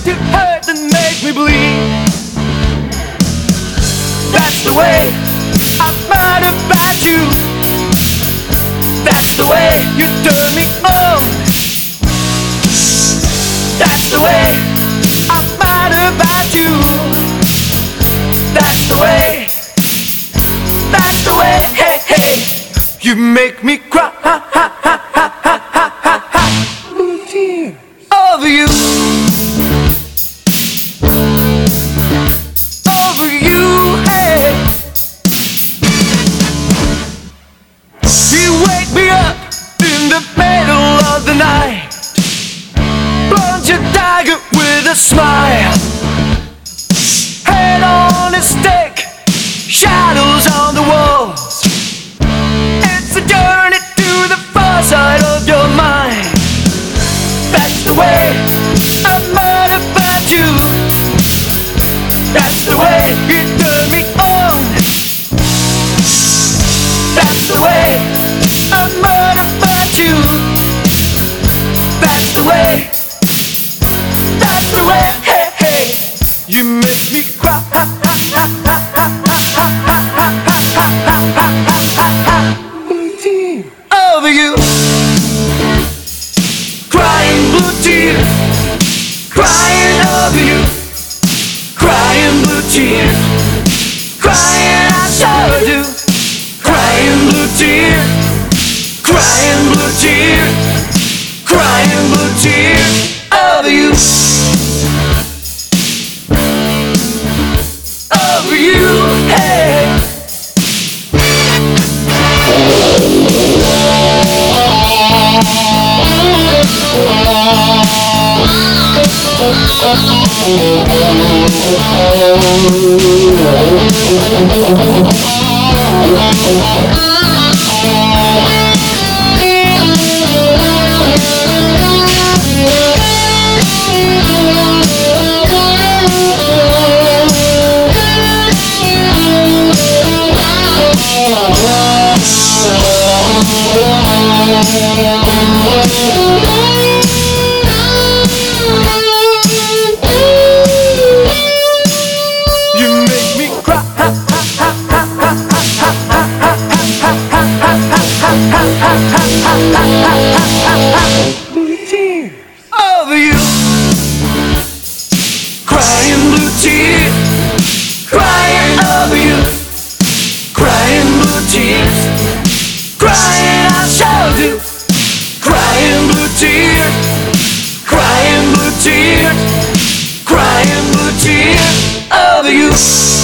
to hurt and make me bleed. That's the way I've heard about you. That's the way you turn me on. That's the way I've heard about you. That's the way. That's the way. Hey, hey, you make me cry. Over you. Over you, hey. You wake me up in the middle of the night. Plunge your dagger with a smile. Head on a stick, shadows on the walls. It's a journey to the far side of your mind. That's the way I'm mad about you. That's the way you turn me on. That's the way I'm mad about you. That's the way. That's the way. Hey, hey, you make me cry. Over you. Crying blue tears, crying over you. Crying blue tears, crying I sure do. Crying blue tears, crying blue tears, crying blue tears over you. Over you, hey. Blue tears over you. Crying blue tears, crying over you. Crying blue tears, crying I shall do. Crying blue tears, crying blue tears, crying blue tears over you.